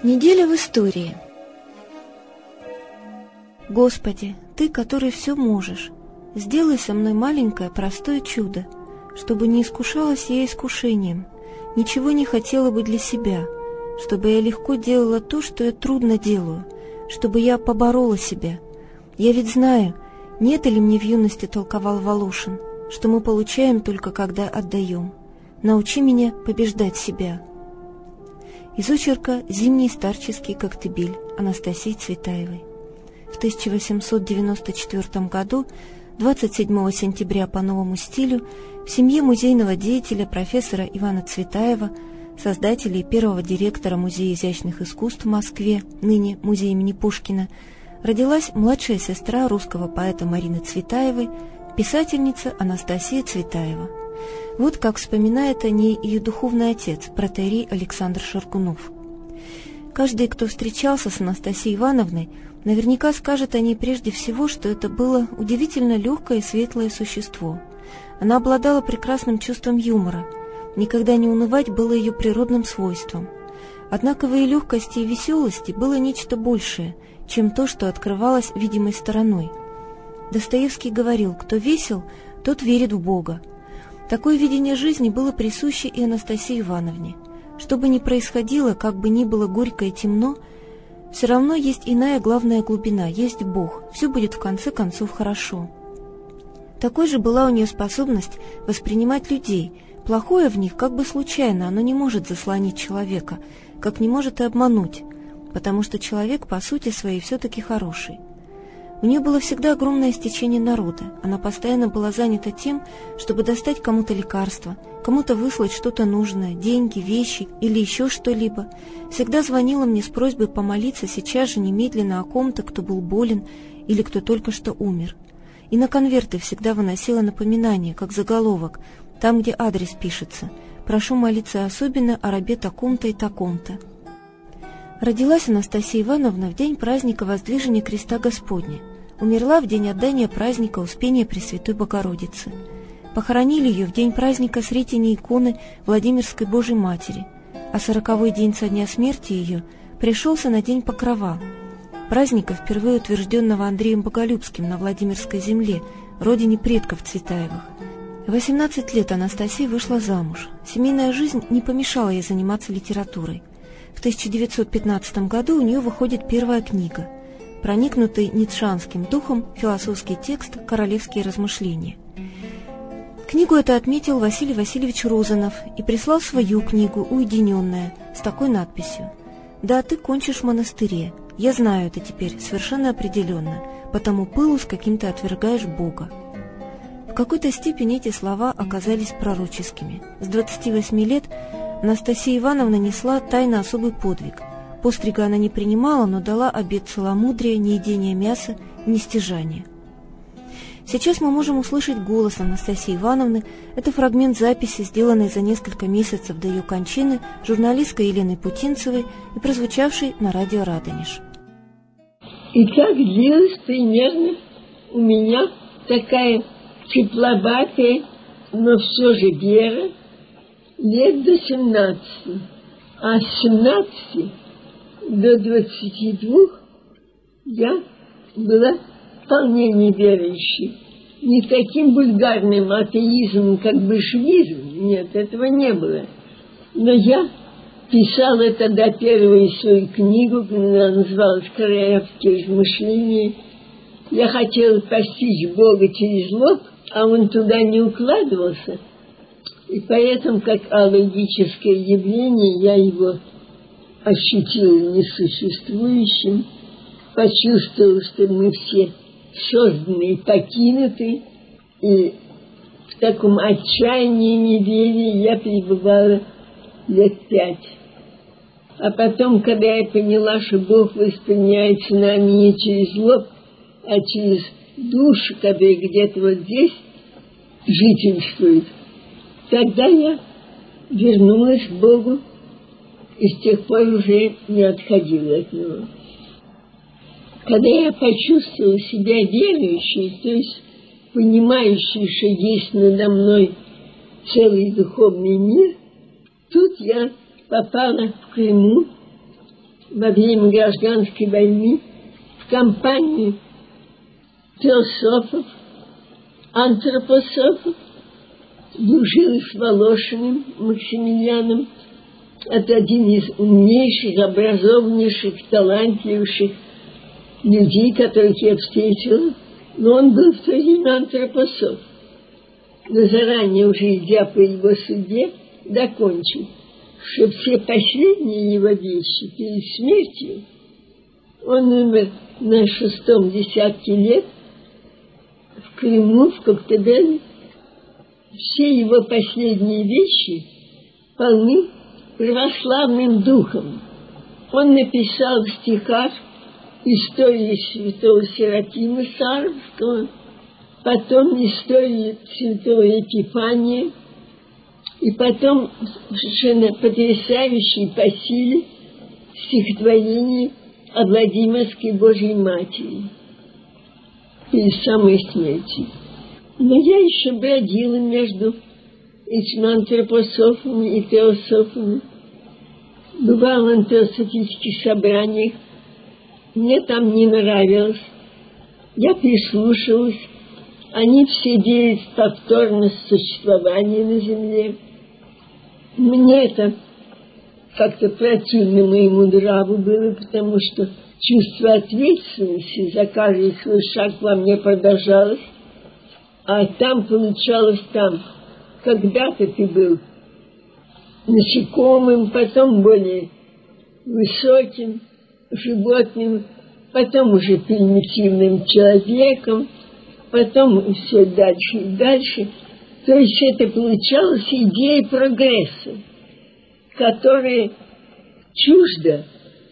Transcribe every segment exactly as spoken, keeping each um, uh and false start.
Неделя в истории. Господи, Ты, который все можешь, сделай со мной маленькое простое чудо, чтобы не искушалась я искушением, ничего не хотела бы для себя, чтобы я легко делала то, что я трудно делаю, чтобы я поборола себя. Я ведь знаю, не это ли мне в юности толковал Волошин, что мы получаем только когда отдаем. Научи меня побеждать себя. Из очерка «Зимний старческий коктебель» Анастасии Цветаевой. В тысяча восемьсот девяносто четвёртом году, двадцать седьмого сентября по новому стилю, в семье музейного деятеля профессора Ивана Цветаева, создателя и первого директора Музея изящных искусств в Москве, ныне Музей имени Пушкина, родилась младшая сестра русского поэта Марины Цветаевой, писательница Анастасия Цветаева. Вот как вспоминает о ней ее духовный отец, протоиерей Александр Шаргунов. Каждый, кто встречался с Анастасией Ивановной, наверняка скажет о ней прежде всего, что это было удивительно легкое и светлое существо. Она обладала прекрасным чувством юмора. Никогда не унывать было ее природным свойством. Однако в ее легкости и веселости было нечто большее, чем то, что открывалось видимой стороной. Достоевский говорил: «Кто весел, тот верит в Бога». Такое видение жизни было присуще и Анастасии Ивановне. Что бы ни происходило, как бы ни было горько и темно, все равно есть иная главная глубина, есть Бог, все будет в конце концов хорошо. Такой же была у нее способность воспринимать людей. Плохое в них как бы случайно, оно не может заслонить человека, как не может и обмануть, потому что человек по сути своей все-таки хороший. У нее было всегда огромное стечение народа, она постоянно была занята тем, чтобы достать кому-то лекарство, кому-то выслать что-то нужное, деньги, вещи или еще что-либо. Всегда звонила мне с просьбой помолиться сейчас же немедленно о ком-то, кто был болен или кто только что умер. И на конверты всегда выносила напоминание, как заголовок, там, где адрес пишется: «Прошу молиться особенно о рабе таком-то и таком-то». Родилась Анастасия Ивановна в день праздника Воздвижения Креста Господня. Умерла в день отдания праздника Успения Пресвятой Богородицы. Похоронили ее в день праздника Сретения иконы Владимирской Божией Матери, а сороковой день со дня смерти ее пришелся на день Покрова, праздника, впервые утвержденного Андреем Боголюбским на Владимирской земле, родине предков Цветаевых. В восемнадцать лет Анастасия вышла замуж. Семейная жизнь не помешала ей заниматься литературой. В тысяча девятьсот пятнадцатом году у нее выходит первая книга, проникнутый ницшанским духом философский текст «Королевские размышления». Книгу эту отметил Василий Васильевич Розанов и прислал свою книгу «Уединенная» с такой надписью: «Да, ты кончишь в монастыре, я знаю это теперь совершенно определенно, потому пылу с каким ты отвергаешь Бога». В какой-то степени эти слова оказались пророческими. С двадцати восьми лет Анастасия Ивановна несла тайно особый подвиг. Пострига она не принимала, но дала обет целомудрия, неедения мяса, нестяжания. Сейчас мы можем услышать голос Анастасии Ивановны. Это фрагмент записи, сделанной за несколько месяцев до ее кончины журналисткой Еленой Путинцевой и прозвучавшей на радио «Радонеж». И так длилась примерно у меня такая тепловатая, но все же вера, лет до семнадцати, а с семнадцати до двадцати двух я была вполне неверующей. Не таким вульгарным атеизмом, как большевизм, нет, этого не было. Но я писала тогда первую свою книгу, она называлась «Королевские размышления». Я хотела постичь Бога через лоб, а он туда не укладывался. И поэтому, как алогическое явление, я его ощутила несуществующим, почувствовала, что мы все созданы и покинуты, и в таком отчаянии, неверии я пребывала лет пять. А потом, когда я поняла, что Бог воспринимается нами не через лоб, а через душу, которая где-то вот здесь жительствует, тогда я вернулась к Богу и с тех пор уже не отходила от Него. Когда я почувствовала себя верующей, то есть понимающей, что есть надо мной целый духовный мир, тут я попала в Крыму во время гражданской войны в компании теософов, антропософов, дружил с Волошиным Максимилианом. Это один из умнейших, образованнейших, талантливейших людей, которых я встретила. Но он был в то время антропософ. Но заранее уже идя по его судьбе, докончил, что все последние его вещи перед смертью, он умер на шестом десятке лет в Крыму, в Коктебеле, все его последние вещи полны православным духом. Он написал в стихах историю святого Серафима Саровского, потом историю святого Епифания, и потом совершенно потрясающий по силе стихотворение о Владимирской Божьей Матери перед самой смертью. Но я еще бродила между этими антропософами и теософами, бывала на теософических собраниях, мне там не нравилось, я прислушалась, они все верят в повторность существования на земле. Мне это как-то противно моему нраву было, потому что чувство ответственности за каждый свой шаг во мне продолжалось, а там получалось там. Когда-то ты был насекомым, потом более высоким животным, потом уже примитивным человеком, потом все дальше и дальше. То есть это получалась идея прогресса, которая чужда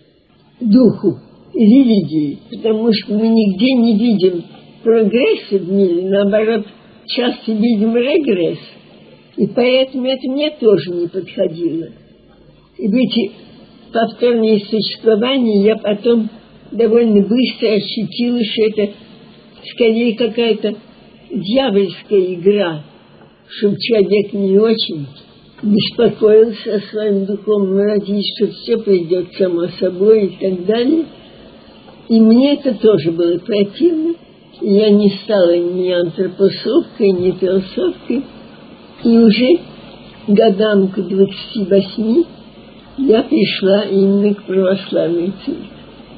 духу религии, потому что мы нигде не видим прогресса в мире, наоборот, часто видим регресс. И поэтому это мне тоже не подходило. И в эти повторные существования я потом довольно быстро ощутила, что это скорее какая-то дьявольская игра, чтобы человек не очень беспокоился о своем духовном развитии, что все придет само собой и так далее. И мне это тоже было противно. И я не стала ни антропософкой, ни теософкой. И уже годам к двадцати восьми я пришла именно к православной церкви.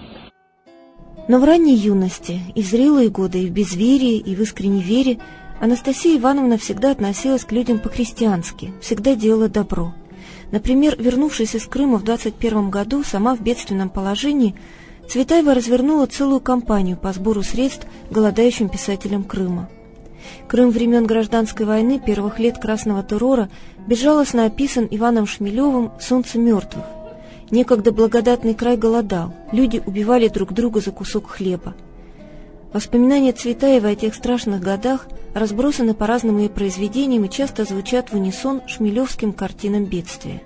Но в ранней юности, и в зрелые годы, и в безверии, и в искренней вере Анастасия Ивановна всегда относилась к людям по-христиански, всегда делала добро. Например, вернувшись из Крыма в двадцать первом году, сама в бедственном положении, Цветаева развернула целую кампанию по сбору средств голодающим писателям Крыма. Крым времен гражданской войны, первых лет красного террора, безжалостно описан Иваном Шмелевым «Солнце мертвых». Некогда благодатный край голодал, люди убивали друг друга за кусок хлеба. Воспоминания Цветаевой о тех страшных годах разбросаны по разным ее произведениям и часто звучат в унисон шмелевским картинам бедствия.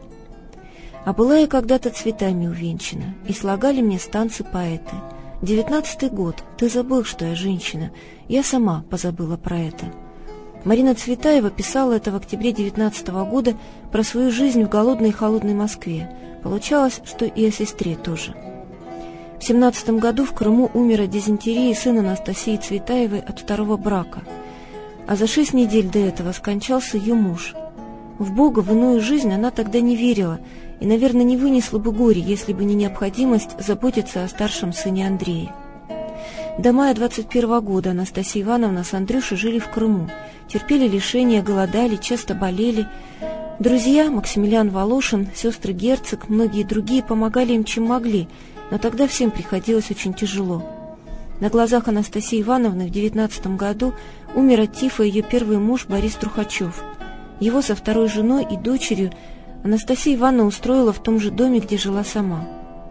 «А была я когда-то цветами увенчана, и слагали мне станцы поэты. Девятнадцатый год, ты забыл, что я женщина, я сама позабыла про это». Марина Цветаева писала это в октябре девятнадцатого года про свою жизнь в голодной и холодной Москве. Получалось, что и о сестре тоже. В семнадцатом году в Крыму умер от дизентерии сын Анастасии Цветаевой от второго брака, а за шесть недель до этого скончался ее муж. В Бога, в иную жизнь она тогда не верила и, наверное, не вынесла бы горе, если бы не необходимость заботиться о старшем сыне Андрее. До мая двадцать первого года Анастасия Ивановна с Андрюшей жили в Крыму, терпели лишения, голодали, часто болели. Друзья, Максимилиан Волошин, сестры Герцог, многие другие помогали им, чем могли, но тогда всем приходилось очень тяжело. На глазах Анастасии Ивановны в девятнадцатом году умер от тифа ее первый муж Борис Трухачев. Его со второй женой и дочерью Анастасия Ивановна устроила в том же доме, где жила сама.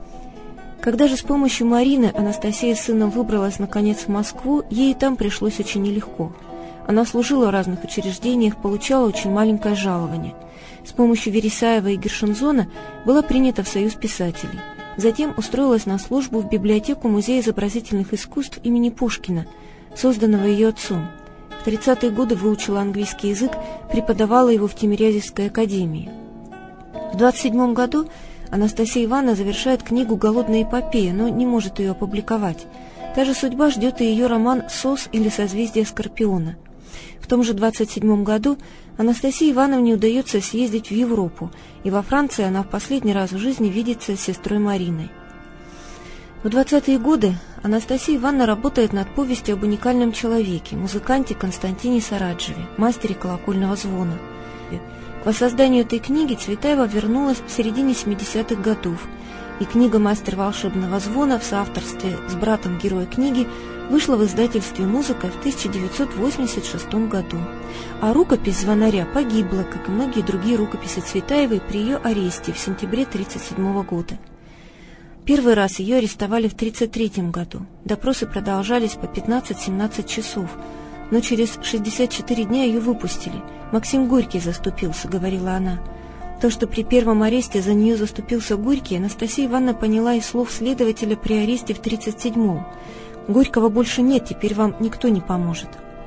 Когда же с помощью Марины Анастасия с сыном выбралась наконец в Москву, ей и там пришлось очень нелегко. Она служила в разных учреждениях, получала очень маленькое жалование. С помощью Вересаева и Гершензона была принята в Союз писателей. Затем устроилась на службу в библиотеку Музея изобразительных искусств имени Пушкина, созданного ее отцом. В тридцатые годы выучила английский язык, преподавала его в Тимирязевской академии. В двадцать седьмом году Анастасия Ивановна завершает книгу «Голодная эпопея», но не может ее опубликовать. Та же судьба ждет и ее роман «Сос» или «Созвездие Скорпиона». В том же двадцать седьмом году Анастасии Ивановне удается съездить в Европу, и во Франции она в последний раз в жизни видится с сестрой Мариной. В двадцатые годы Анастасия Ивановна работает над повестью об уникальном человеке, музыканте Константине Сараджеве, мастере колокольного звона. К воссозданию этой книги Цветаева вернулась в середине семидесятых годов, и книга «Мастер волшебного звона» в соавторстве с братом героя книги вышла в издательстве «Музыка» в тысяча девятьсот восемьдесят шестом году. А рукопись звонаря погибла, как и многие другие рукописи Цветаевой, при ее аресте в сентябре тысяча девятьсот тридцать седьмого года. Первый раз ее арестовали в тысяча девятьсот тридцать третьем году. Допросы продолжались по пятнадцать-семнадцать часов, но через шестьдесят четыре дня ее выпустили. «Максим Горький заступился», — говорила она. То, что при первом аресте за нее заступился Горький, Анастасия Ивановна поняла из слов следователя при аресте в тридцать седьмом. «Горького больше нет, теперь вам никто не поможет».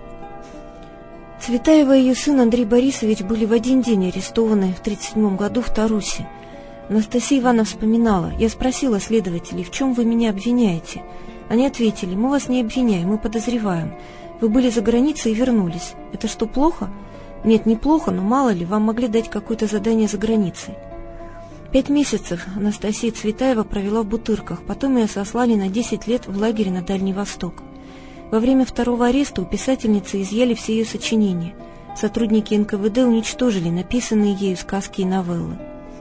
Цветаева и ее сын Андрей Борисович были в один день арестованы в тридцать седьмом году в Тарусе. Анастасия Ивановна вспоминала: «Я спросила следователей, в чем вы меня обвиняете? Они ответили: мы вас не обвиняем, мы подозреваем. Вы были за границей и вернулись. Это что, плохо? Нет, не плохо, но мало ли, вам могли дать какое-то задание за границей». Пять месяцев Анастасия Цветаева провела в Бутырках, потом ее сослали на десять лет в лагере на Дальний Восток. Во время второго ареста у писательницы изъяли все ее сочинения. Сотрудники эн ка вэ дэ уничтожили написанные ею сказки и новеллы.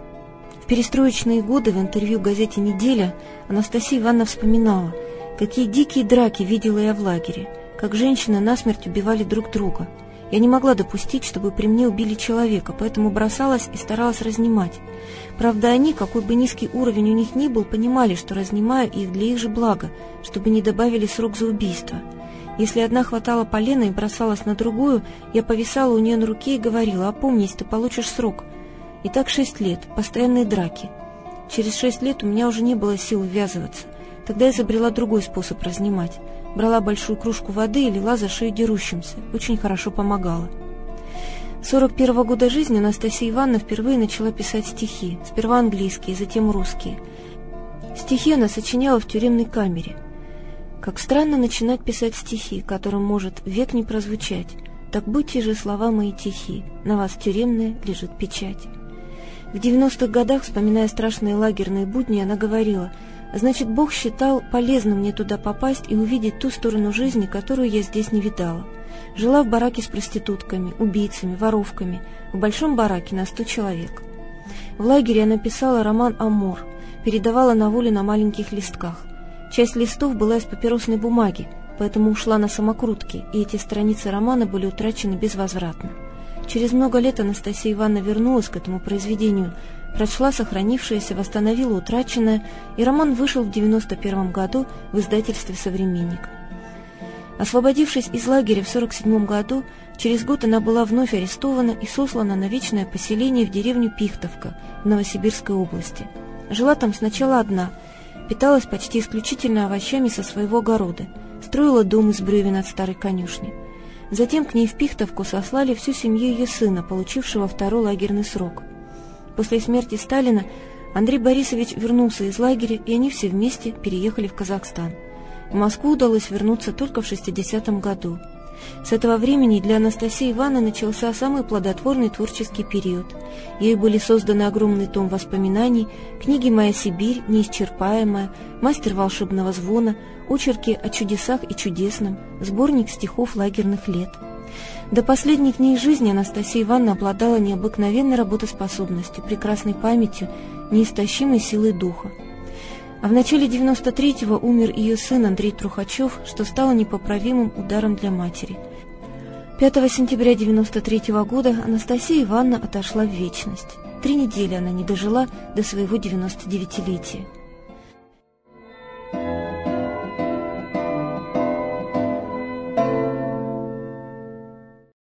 В перестроечные годы в интервью газете «Неделя» Анастасия Ивановна вспоминала, какие дикие драки видела я в лагере, как женщины насмерть убивали друг друга. Я не могла допустить, чтобы при мне убили человека, поэтому бросалась и старалась разнимать. Правда, они, какой бы низкий уровень у них ни был, понимали, что разнимаю их для их же блага, чтобы не добавили срок за убийство. Если одна хватала полена и бросалась на другую, я повисала у нее на руке и говорила: «Опомнись, ты получишь срок». И так шесть лет, постоянные драки. Через шесть лет у меня уже не было сил ввязываться. Тогда я изобрела другой способ разнимать. Брала большую кружку воды и лила за шею дерущимся. Очень хорошо помогало. С сорок первого года жизни Анастасия Ивановна впервые начала писать стихи. Сперва английские, затем русские. Стихи она сочиняла в тюремной камере. Как странно начинать писать стихи, которым может век не прозвучать. Так будьте же слова мои тихи, на вас тюремная лежит печать. В девяностых годах, вспоминая страшные лагерные будни, она говорила: «Значит, Бог считал полезным мне туда попасть и увидеть ту сторону жизни, которую я здесь не видала. Жила в бараке с проститутками, убийцами, воровками, в большом бараке на сто человек. В лагере она писала роман «Амур», передавала на волю на маленьких листках. Часть листов была из папиросной бумаги, поэтому ушла на самокрутки, и эти страницы романа были утрачены безвозвратно. Через много лет Анастасия Ивановна вернулась к этому произведению, прочла сохранившееся, восстановила утраченное, и роман вышел в девяносто первом году в издательстве «Современник». Освободившись из лагеря в сорок седьмом году, через год она была вновь арестована и сослана на вечное поселение в деревню Пихтовка в Новосибирской области. Жила там сначала одна, питалась почти исключительно овощами со своего огорода, строила дом из бревен от старой конюшни. Затем к ней в Пихтовку сослали всю семью ее сына, получившего второй лагерный срок. После смерти Сталина Андрей Борисович вернулся из лагеря, и они все вместе переехали в Казахстан. В Москву удалось вернуться только в шестидесятом году. С этого времени для Анастасии Ивановны начался самый плодотворный творческий период. Ею были созданы огромный том воспоминаний, книги «Моя Сибирь», «Неисчерпаемая», «Мастер волшебного звона», очерки о чудесах и чудесном, сборник стихов лагерных лет. До последних дней жизни Анастасия Ивановна обладала необыкновенной работоспособностью, прекрасной памятью, неистощимой силой духа. А в начале девяносто третьего умер ее сын Андрей Трухачев, что стало непоправимым ударом для матери. пятого сентября девяносто третьего года Анастасия Ивановна отошла в вечность. Три недели она не дожила до своего девяностодевятилетия.